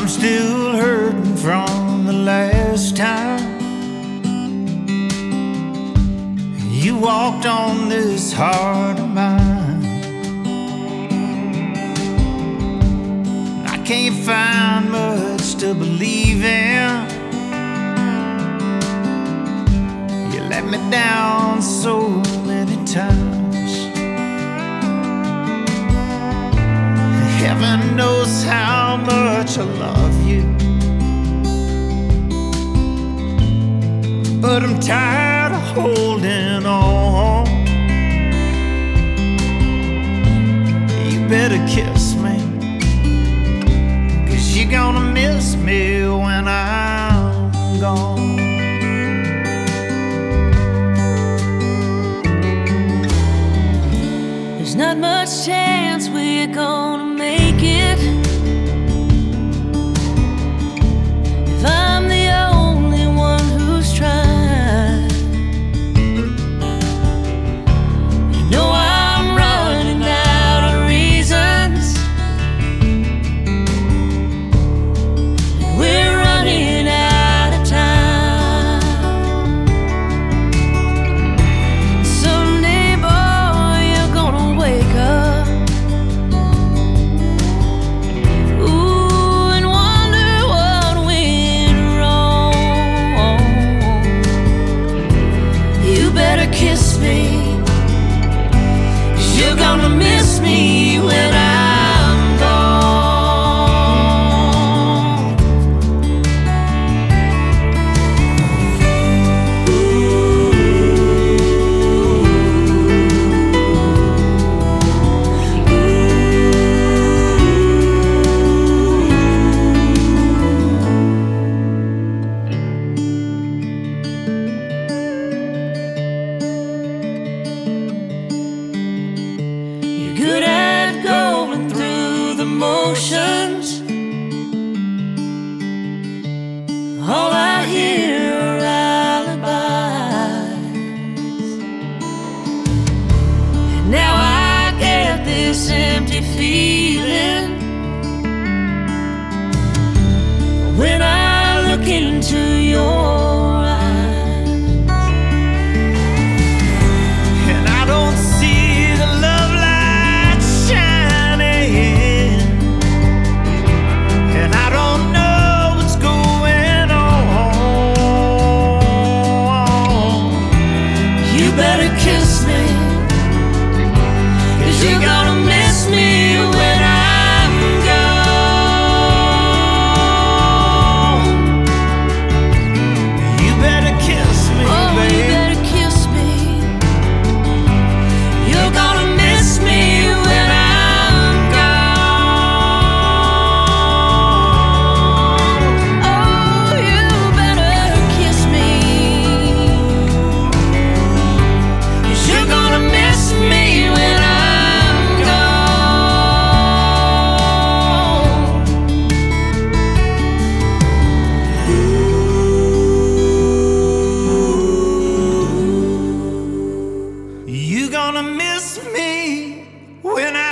I'm still hurting from the last time you walked on this heart of mine. I can't find much to believe in. You let me down so many times. Heaven knows how much I love you, but I'm tired of holding on. You better kiss me, 'cause you're gonna miss me when I'm gone. There's not much chance we're gonna make it if I'm the only one who's trying. You know I'm running out of reasons, and we're running out of time. Someday, boy, you're gonna wake up, ooh, and wonder what went wrong. You better kiss me, 'cause you're gonna miss me when I'm gone. You're good at going through the motions. All I hear are alibis. And now I get this empty feeling when I look into your eyes. And I don't see the love light shining, and I don't know what's going on. You better kiss me, 'cause you're gonna miss me when I'm gone. You better kiss me, Oh, you babe. better kiss me. You're gonna miss me when I'm gone. Oh, you better kiss me, 'cause you're gonna miss me when I'm gone. You gonna miss me when